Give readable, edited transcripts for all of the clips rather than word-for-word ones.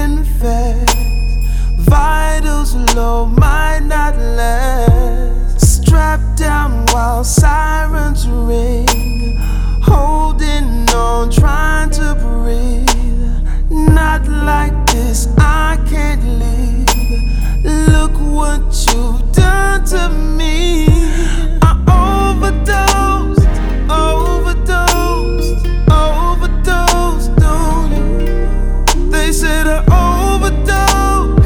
beating fast. Vitals low, might not last. Strapped down while sirens ring. Holding on, trying to breathe. Not like this, I can't leave. Look what you've done to me. I overdosed on you. They said I overdosed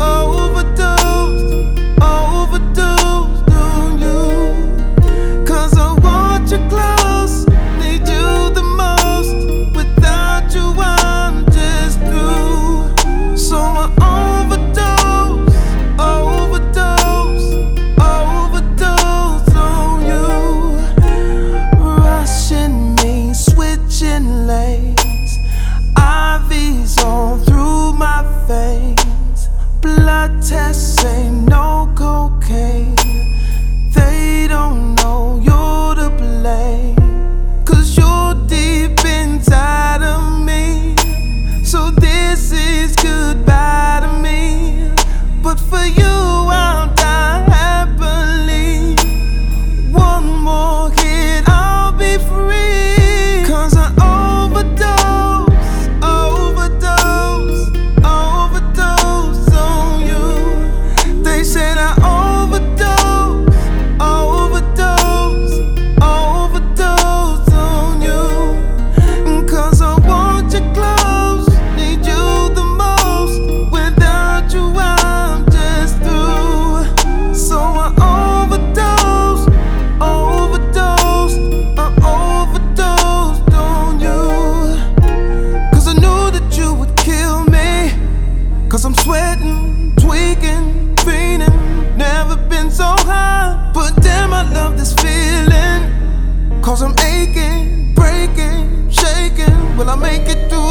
on you. 'Cause I want you close, need you the most. Without you I'm just through. So I overdosed on you. Rushing me, switching lanes. IVs on through my veins. Blood tests say no cocaine. They don't know you're to blame. 'Cause you're deep inside of me. So this is goodbye to me. But for you I'll die happily. One more hit, I'll be free. 'Cause I overdosed on you. They said I overdosed on you. 'Cause I want you close, need you the most. Without you I'm just through. So I overdosed on you. 'Cause I knew that you would kill me. 'Cause I'm sweating, tweaking, fiending. Never been so high, but damn I love this feeling. 'Cause I'm aching, breaking, shaking. Will I make it through